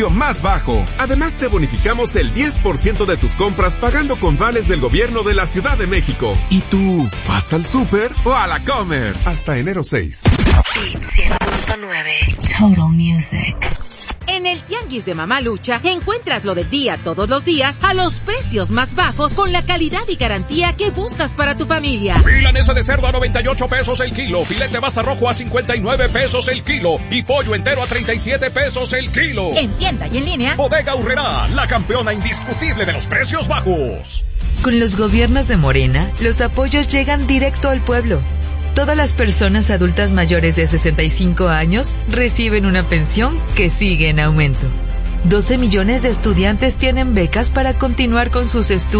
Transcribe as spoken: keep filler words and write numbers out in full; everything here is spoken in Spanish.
más bajo. Además, te bonificamos el diez por ciento de tus compras pagando con vales del gobierno de la Ciudad de México. ¿Y tú, vas al súper o a la Comer? Hasta enero seis. Hit cien punto nueve. Total Music. En el Tianguis de Mamalucha encuentras lo del día todos los días a los precios más bajos con la calidad y garantía que buscas para tu familia. Milanesa de cerdo a noventa y ocho pesos el kilo, filete basta rojo a cincuenta y nueve pesos el kilo y pollo entero a treinta y siete pesos el kilo. En tienda y en línea, Bodega Aurrerá, la campeona indiscutible de los precios bajos. Con los gobiernos de Morena, los apoyos llegan directo al pueblo. Todas las personas adultas mayores de sesenta y cinco años reciben una pensión que sigue en aumento. doce millones de estudiantes tienen becas para continuar con sus estudios.